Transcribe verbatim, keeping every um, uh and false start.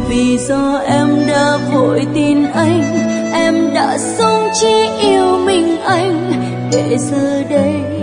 vì do em đã vội tin anh, em đã sống chỉ yêu mình anh, để giờ đây